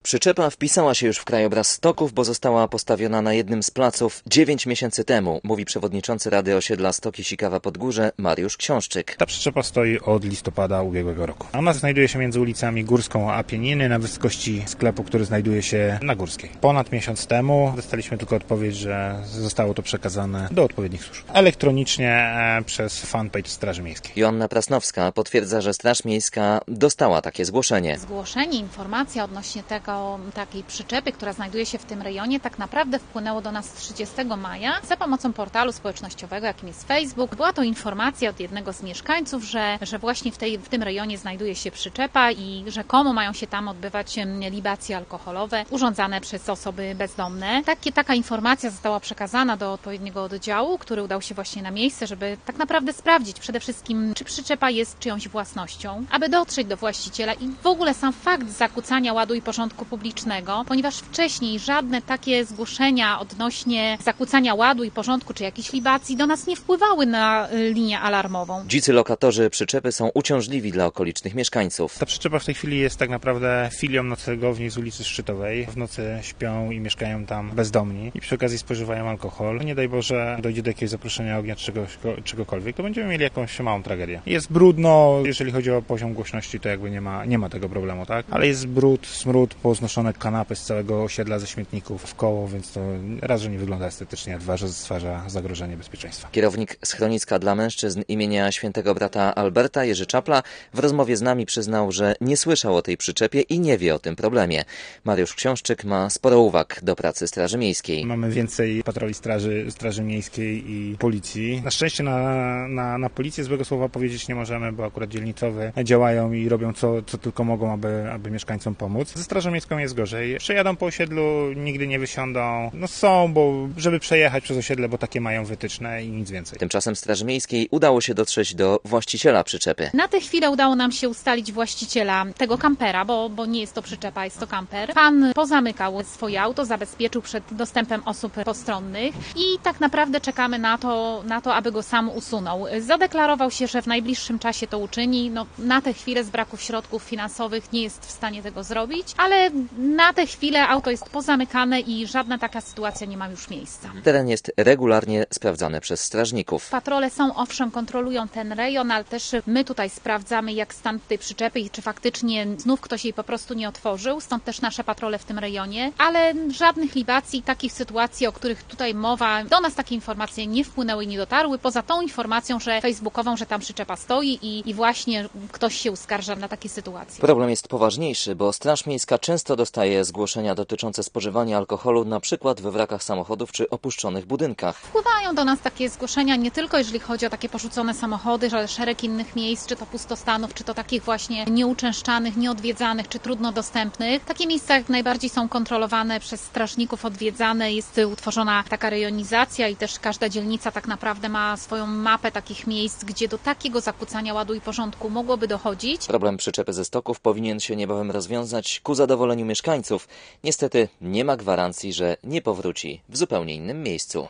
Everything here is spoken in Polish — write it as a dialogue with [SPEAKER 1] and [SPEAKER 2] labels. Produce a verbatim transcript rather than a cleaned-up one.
[SPEAKER 1] Przyczepa wpisała się już w krajobraz Stoków, bo została postawiona na jednym z placów dziewięć miesięcy temu, mówi przewodniczący Rady Osiedla Stoki Sikawa Podgórze Mariusz Książczyk.
[SPEAKER 2] Ta przyczepa stoi od listopada ubiegłego roku. Ona znajduje się między ulicami Górską a Apieniny na wysokości sklepu, który znajduje się na Górskiej. Ponad miesiąc temu dostaliśmy tylko odpowiedź, że zostało to przekazane do odpowiednich służb. Elektronicznie przez fanpage Straży Miejskiej.
[SPEAKER 1] Joanna Prasnowska potwierdza, że Straż Miejska dostała takie zgłoszenie.
[SPEAKER 3] Zgłoszenie, informacja odnośnie tego, takiej przyczepy, która znajduje się w tym rejonie, tak naprawdę wpłynęło do nas trzydziestego maja za pomocą portalu społecznościowego, jakim jest Facebook. Była to informacja od jednego z mieszkańców, że, że właśnie w, tej, w tym rejonie znajduje się przyczepa i rzekomo mają się tam odbywać libacje alkoholowe urządzane przez osoby bezdomne. Takie, taka informacja została przekazana do odpowiedniego oddziału, który udał się właśnie na miejsce, żeby tak naprawdę sprawdzić przede wszystkim, czy przyczepa jest czyjąś własnością, aby dotrzeć do właściciela i w ogóle sam fakt zakłócania ładu i porządku publicznego, ponieważ wcześniej żadne takie zgłoszenia odnośnie zakłócania ładu i porządku czy jakichś libacji do nas nie wpływały na linię alarmową.
[SPEAKER 1] Dzicy lokatorzy przyczepy są uciążliwi dla okolicznych mieszkańców.
[SPEAKER 2] Ta przyczepa w tej chwili jest tak naprawdę filią noclegowni z ulicy Szczytowej. W nocy śpią i mieszkają tam bezdomni i przy okazji spożywają alkohol. Nie daj Boże, dojdzie do jakiegoś zaproszenia ognia czy czegoś, czegokolwiek, to będziemy mieli jakąś małą tragedię. Jest brudno, jeżeli chodzi o poziom głośności, to jakby nie ma, nie ma tego problemu, tak? Ale jest brud, smród, poznoszone kanapy z całego osiedla ze śmietników w koło, więc to raz, że nie wygląda estetycznie, a dwa, że stwarza zagrożenie bezpieczeństwa.
[SPEAKER 1] Kierownik schroniska dla mężczyzn imienia świętego brata Alberta, Jerzy Czapla, w rozmowie z nami przyznał, że nie słyszał o tej przyczepie i nie wie o tym problemie. Mariusz Książczyk ma sporo uwag do pracy Straży Miejskiej.
[SPEAKER 2] Mamy więcej patroli straży, straży Miejskiej i Policji. Na szczęście na, na, na Policję złego słowa powiedzieć nie możemy, bo akurat dzielnicowe działają i robią co, co tylko mogą, aby, aby mieszkańcom pomóc. Ze Strażą Miejską jest gorzej. Przejadą po osiedlu, nigdy nie wysiądą. No są, bo żeby przejechać przez osiedle, bo takie mają wytyczne i nic więcej.
[SPEAKER 1] Tymczasem Straży Miejskiej udało się dotrzeć do właściciela przyczepy.
[SPEAKER 3] Na tę chwilę udało nam się ustalić właściciela tego kampera, bo, bo nie jest to przyczepa, jest to kamper. Pan pozamykał swoje auto, zabezpieczył przed dostępem osób postronnych i tak naprawdę czekamy na to, na to, aby go sam usunął. Zadeklarował się, że w najbliższym czasie to uczyni. No, na tę chwilę z braku środków finansowych nie jest w stanie tego zrobić, ale na tę chwilę auto jest pozamykane i żadna taka sytuacja nie ma już miejsca.
[SPEAKER 1] Teren jest regularnie sprawdzany przez strażników.
[SPEAKER 3] Patrole są, owszem, kontrolują ten rejon, ale też my tutaj sprawdzamy, jak stan tej przyczepy i czy faktycznie znów ktoś jej po prostu nie otworzył, stąd też nasze patrole w tym rejonie, ale żadnych libacji, takich sytuacji, o których tutaj mowa, do nas takie informacje nie wpłynęły i nie dotarły, poza tą informacją, że facebookową, że tam przyczepa stoi i, i właśnie ktoś się uskarża na takie sytuacje.
[SPEAKER 1] Problem jest poważniejszy, bo Straż Miejska często dostaje zgłoszenia dotyczące spożywania alkoholu, na przykład we wrakach samochodów czy opuszczonych budynkach.
[SPEAKER 3] Wpływają do nas takie zgłoszenia nie tylko jeżeli chodzi o takie porzucone samochody, ale szereg innych miejsc, czy to pustostanów, czy to takich właśnie nieuczęszczanych, nieodwiedzanych, czy trudno dostępnych. Takie miejsca jak najbardziej są kontrolowane przez strażników, odwiedzane, jest utworzona taka rejonizacja i też każda dzielnica tak naprawdę ma swoją mapę takich miejsc, gdzie do takiego zakłócania ładu i porządku mogłoby dochodzić.
[SPEAKER 1] Problem przyczepy ze Stoków powinien się niebawem rozwiązać ku zadowoleniu mieszkańców. Niestety nie ma gwarancji, że nie powróci w zupełnie innym miejscu.